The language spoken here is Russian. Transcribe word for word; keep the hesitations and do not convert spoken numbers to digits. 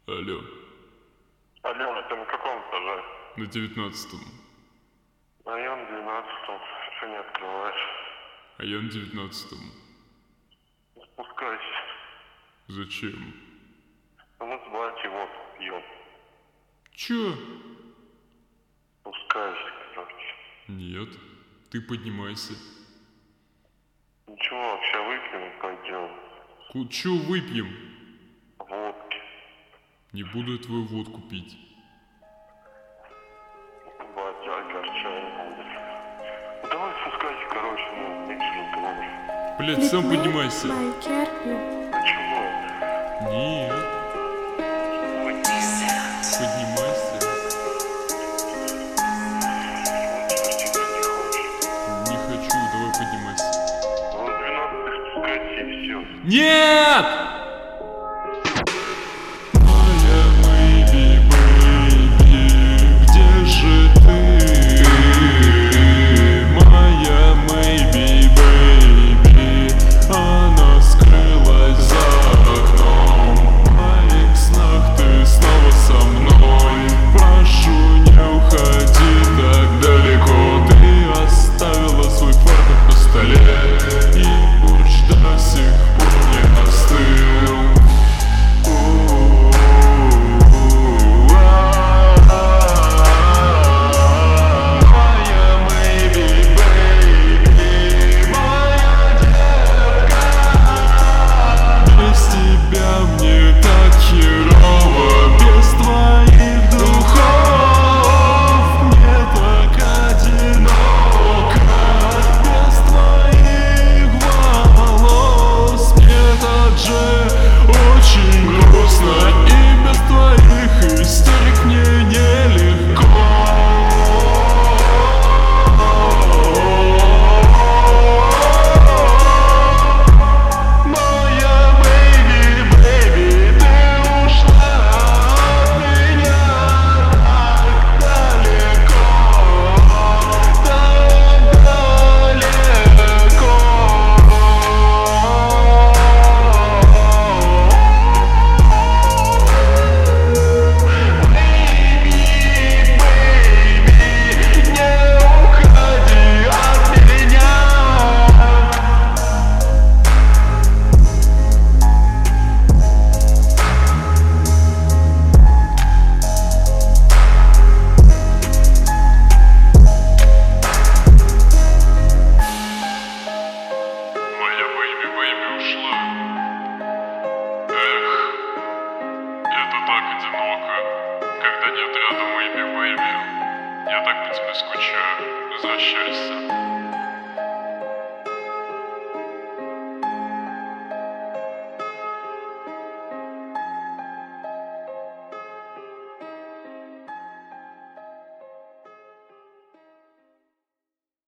Алло. Алена, ты на каком этаже? На девятнадцатом. А я на двенадцатом. Что не открываешь? А я на девятнадцатом. Спускайся. Зачем? У нас батя вот пьет. Чё? Спускайся, короче. Нет. Ты поднимайся. Ничего, вообще выпьем и пойдем. Ку- Чё выпьем? Водки. Не буду я твою водку пить. Батя огорчать будет. Ну давай спускайся, короче, ну, меньше разговоров. Блять, сам поднимайся. А чего? Нет. Поднимайся. Не хочу, давай поднимайся. Ну, двенадцать спускайся и все. Нет! Моя baby, baby, где же ты? Моя baby, baby, она скрылась за окном. В моих снах ты снова со мной. Прошу, не уходи так далеко. Ты оставила свой фартук на столе, и борщ до сих пор не остыл. Моя baby, baby, моя детка. Без тебя мне так херово, без твоих духов мне так одиноко, без твоих волос мне так же очень грустно, и без твоих истерик мне нелегко. Моя baby, baby, ты ушла от меня так далеко, так далеко. Baby, baby, не уходи от меня. Моя baby, baby ушла. Эх, это так одиноко, когда нет рядом baby, baby. Я так по тебе скучаю. Возвращайся.